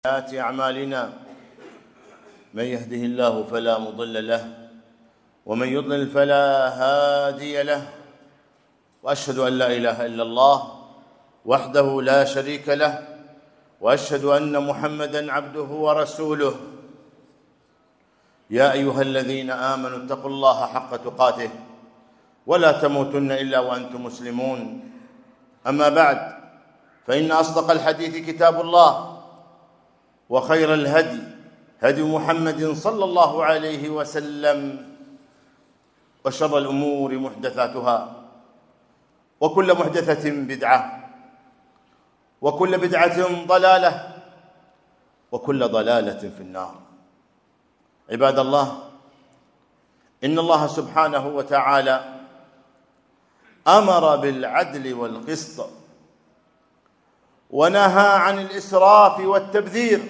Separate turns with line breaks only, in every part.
سيئات أعمالنا من يهده الله فلا مضل له ومن يضلل فلا هادي له، وأشهد أن لا إله إلا الله وحده لا شريك له، وأشهد أن محمدًا عبده ورسوله. يا أيها الذين آمنوا اتقوا الله حق تقاته ولا تموتن إلا وأنتم مسلمون. أما بعد، فإن أصدق الحديث كتاب الله، وخير الهدي هدي محمد صلى الله عليه وسلم، وشر الأمور محدثاتها، وكل محدثة بدعة، وكل بدعة ضلالة، وكل ضلالة في النار. عباد الله، إن الله سبحانه وتعالى أمر بالعدل والقسط، ونهى عن الإسراف والتبذير.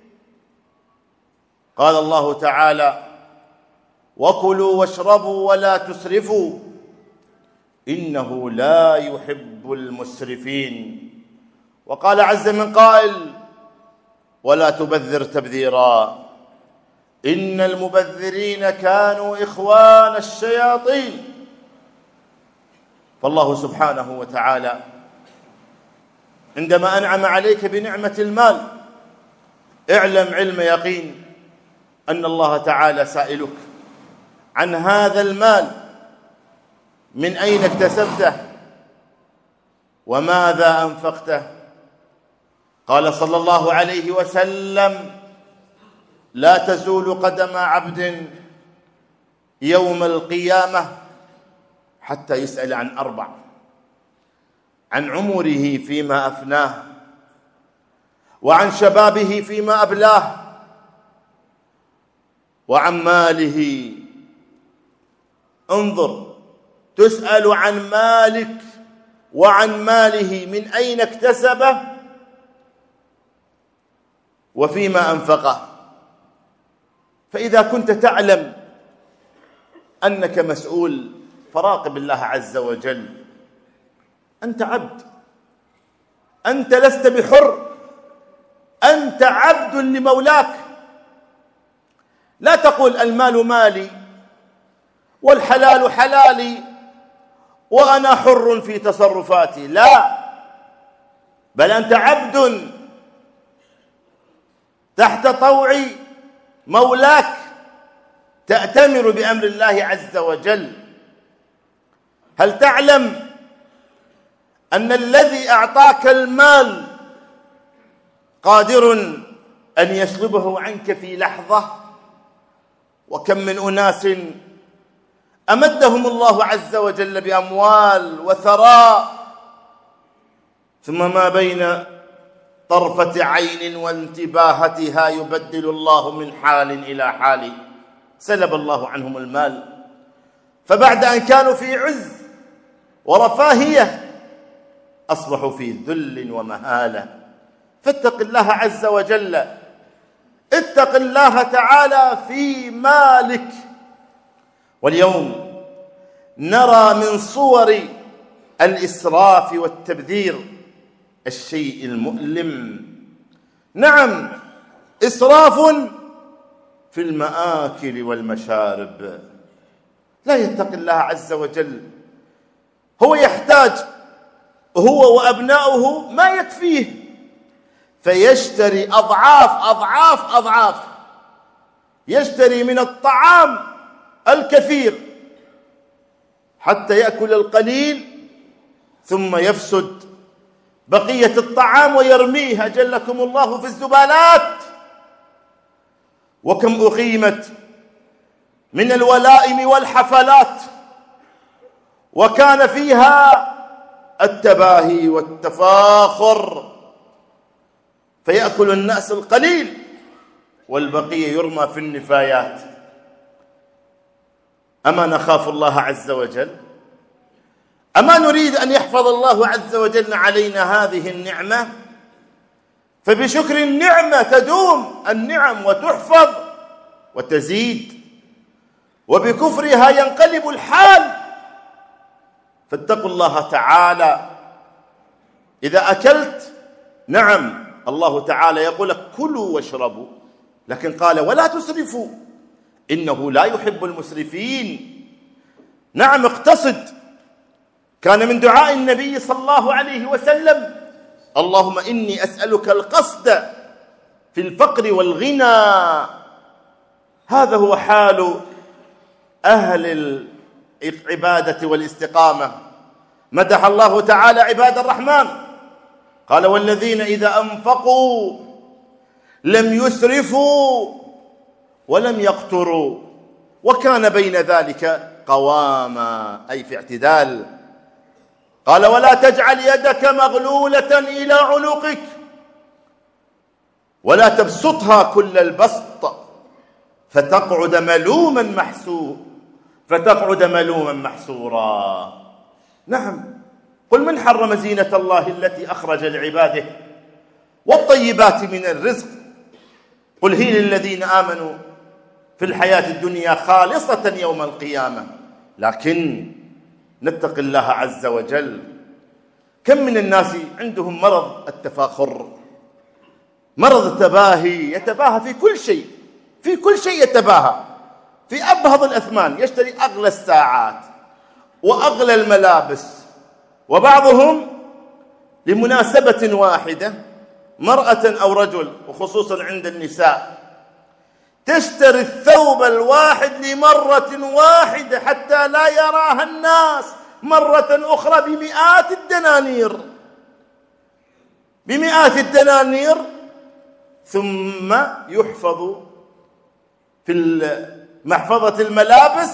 قال الله تعالى: وكلوا واشربوا ولا تسرفوا إنه لا يحب المسرفين. وقال عز من قائل: ولا تبذر تبذيرا إن المبذرين كانوا إخوان الشياطين. فالله سبحانه وتعالى عندما أنعم عليك بنعمة المال، اعلم علم يقين أن الله تعالى سائلك عن هذا المال، من أين اكتسبته وماذا أنفقته. قال صلى الله عليه وسلم: لا تزول قدم عبد يوم القيامة حتى يسأل عن أربع: عن عمره فيما أفناه، وعن شبابه فيما أبلاه، وعن ماله. انظر، تسأل عن مالك وعن ماله، من أين اكتسبه وفيما أنفقه. فإذا كنت تعلم أنك مسؤول، فراقب الله عز وجل. أنت عبد، أنت لست بحر، أنت عبد لمولاك. لا تقول المال مالي والحلال حلالي وأنا حر في تصرفاتي، لا، بل أنت عبد تحت طوع مولاك، تأتمر بأمر الله عز وجل. هل تعلم أن الذي أعطاك المال قادر أن يسلبه عنك في لحظة؟ وكم من أناس أمدهم الله عز وجل بأموال وثراء، ثم ما بين طرفة عين وانتباهتها يبدل الله من حال إلى حال، سلب الله عنهم المال، فبعد أن كانوا في عز ورفاهية أصبحوا في ذل ومهانة. فاتق الله عز وجل، اتق الله تعالى في مالك. واليوم نرى من صور الإسراف والتبذير الشيء المؤلم. نعم، إسراف في المآكل والمشارب. لا يتقي الله عز وجل، هو يحتاج هو وأبناؤه ما يكفيه، فيشتري أضعاف أضعاف أضعاف، يشتري من الطعام الكثير حتى يأكل القليل ثم يفسد بقية الطعام ويرميه أجلكم الله في الزبالات. وكم أقيمت من الولائم والحفلات وكان فيها التباهي والتفاخر، فيأكل الناس القليل والبقية يرمى في النفايات. أما نخاف الله عز وجل؟ أما نريد أن يحفظ الله عز وجل علينا هذه النعمة؟ فبشكر النعمة تدوم النعم وتحفظ وتزيد، وبكفرها ينقلب الحال. فاتقوا الله تعالى. إذا أكلت، نعم، الله تعالى يقول لك: كلوا واشربوا، لكن قال ولا تسرفوا إنه لا يحب المسرفين. نعم اقتصد. كان من دعاء النبي صلى الله عليه وسلم اللهم إني أسألك القصد في الفقر والغنى. هذا هو حال أهل العبادة والاستقامة. مدح الله تعالى عباد الرحمن، قال والذين إذا أنفقوا لم يسرفوا ولم يقتروا وكان بين ذلك قواما، أي في اعتدال. قال ولا تجعل يدك مغلولة إلى عنقك ولا تبسطها كل البسط فتقعد ملوما محسورا. نعم، قل من حرم زينة الله التي أخرج لعباده والطيبات من الرزق، قل هي للذين آمنوا في الحياة الدنيا خالصة يوم القيامة. لكن نتق الله عز وجل. كم من الناس عندهم مرض التفاخر، مرض التباهي، يتباهى في كل شيء يتباهى، في أبهض الأثمان، يشتري أغلى الساعات وأغلى الملابس. وبعضهم لمناسبة واحدة، مرأة أو رجل، وخصوصا عند النساء، تشتري الثوب الواحد لمرة واحدة حتى لا يراها الناس مرة أخرى بمئات الدنانير، ثم يحفظ في محفظة الملابس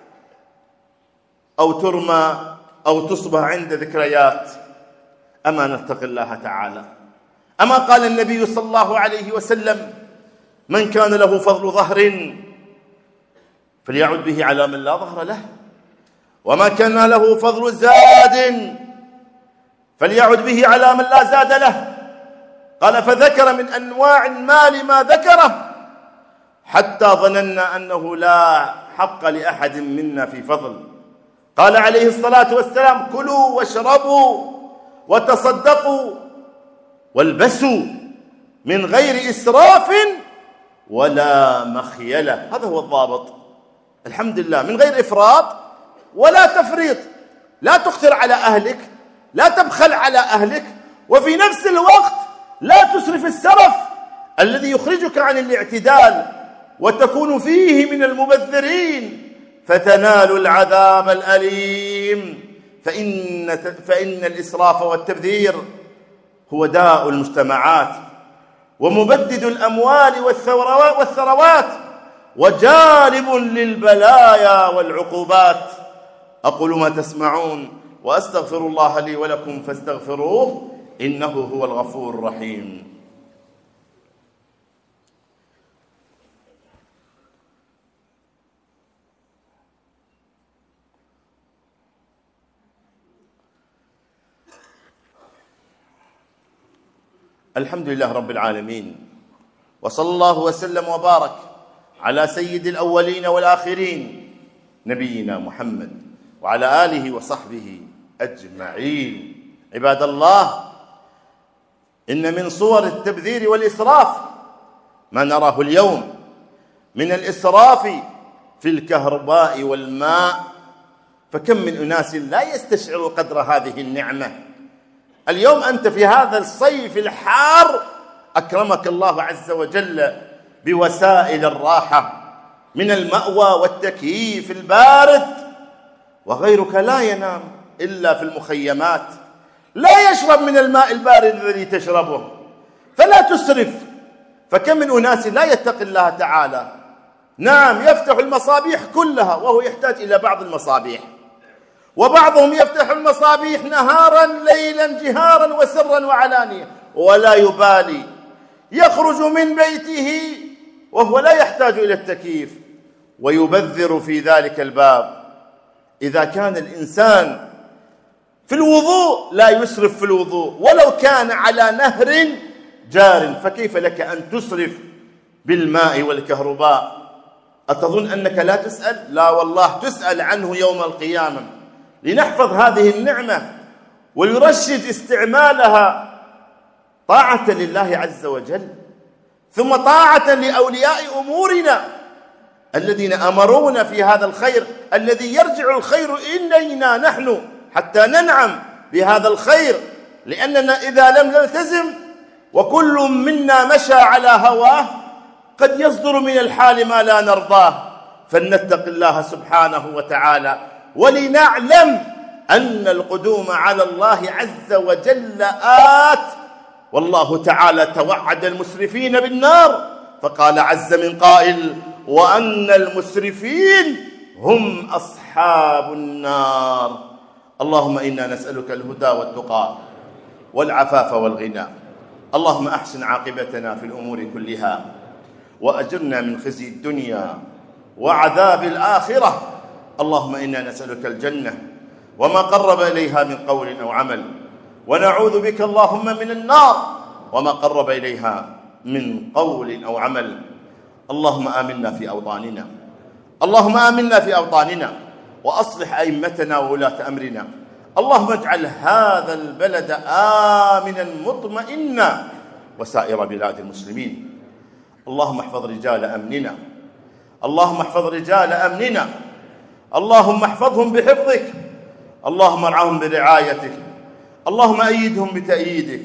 أو ترمى أو تصبح عند ذكريات. أما نتقي الله تعالى. أما قال النبي صلى الله عليه وسلم من كان له فضل ظهر فليعد به على من لا ظهر له، وما كان له فضل زاد فليعد به على من لا زاد له. قال فذكر من أنواع المال ما ذكره حتى ظننا أنه لا حق لأحد منا في فضل. قال عليه الصلاة والسلام كلوا واشربوا وتصدقوا والبسوا من غير إسراف ولا مخيلة. هذا هو الضابط. الحمد لله، من غير إفراط ولا تفريط. لا تخسر على أهلك، لا تبخل على أهلك، وفي نفس الوقت لا تسرف السرف الذي يخرجك عن الاعتدال وتكون فيه من المبذرين فتنال العذاب الأليم. فإن الإسراف والتبذير هو داء المجتمعات ومبدد الأموال والثروات وجالب للبلايا والعقوبات. أقول ما تسمعون وأستغفر الله لي ولكم فاستغفروه إنه هو الغفور الرحيم. الحمد لله رب العالمين، وصلى الله وسلم وبارك على سيد الأولين والآخرين نبينا محمد وعلى آله وصحبه أجمعين. عباد الله، إن من صور التبذير والإسراف ما نراه اليوم من الإسراف في الكهرباء والماء. فكم من أناس لا يستشعر قدر هذه النعمة. اليوم أنت في هذا الصيف الحار أكرمك الله عز وجل بوسائل الراحة من المأوى والتكييف البارد، وغيرك لا ينام إلا في المخيمات، لا يشرب من الماء البارد الذي تشربه. فلا تسرف. فكم من أناس لا يتقي الله تعالى. نعم، يفتح المصابيح كلها وهو يحتاج إلى بعض المصابيح، وبعضهم يفتح المصابيح نهارا ليلا جهارا وسرا وعلانية ولا يبالي، يخرج من بيته وهو لا يحتاج إلى التكييف ويبذر في ذلك الباب. إذا كان الإنسان في الوضوء لا يسرف في الوضوء ولو كان على نهر جار، فكيف لك أن تسرف بالماء والكهرباء؟ أتظن أنك لا تسأل؟ لا والله تسأل عنه يوم القيامة. لنحفظ هذه النعمة ويرشد استعمالها طاعة لله عز وجل. ثم طاعة لأولياء أمورنا الذين أمرونا في هذا الخير الذي يرجع الخير إلينا نحن حتى ننعم بهذا الخير، لأننا إذا لم نلتزم وكل منا مشى على هواه قد يصدر من الحال ما لا نرضاه، فلنتق الله سبحانه وتعالى ولنعلم أن القدوم على الله عز وجل آت، والله تعالى توعد المسرفين بالنار فقال عز من قائل: وأن المسرفين هم أصحاب النار. اللهم إنا نسألك الهدى والتقى والعفاف والغنى. اللهم أحسن عاقبتنا في الأمور كلها وأجرنا من خزي الدنيا وعذاب الآخرة. اللهم إنا نسألك الجنة وما قرب إليها من قول أو عمل، ونعوذ بك اللهم من النار وما قرب إليها من قول أو عمل. اللهم آمنا في أوطاننا، اللهم آمنا في أوطاننا وأصلح أئمتنا وولاة أمرنا. اللهم اجعل هذا البلد آمنا مطمئنا وسائر بلاد المسلمين. اللهم احفظ رجال أمننا، اللهم احفظ رجال أمننا، اللهم احفظهم بحفظك، اللهم ارعاهم برعايتك، اللهم أيدهم بتأييدك،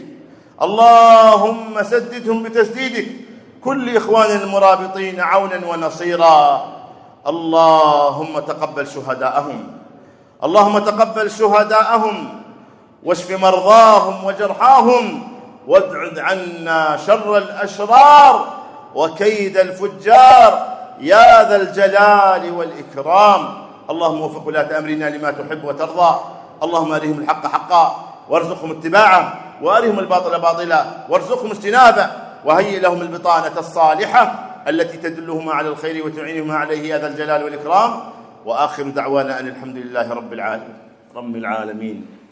اللهم سددهم بتسديدك، كل إخوان المرابطين عونا ونصيرا. اللهم تقبل شهداءهم، اللهم تقبل شهداءهم واشف مرضاهم وجرحاهم، وابعد عنا شر الأشرار وكيد الفجار يا ذا الجلال والإكرام. اللهم وفق ولاة أمرنا لما تحب وترضى. اللهم أرهم الحق حقا وارزقهم اتباعه، وأرهم الباطل باطلا وارزقهم اجتنابه، وهيئ لهم البطانة الصالحة التي تدلهم على الخير وتعينهم عليه يا ذا الجلال والإكرام. وآخر دعوانا أن الحمد لله رب العالمين.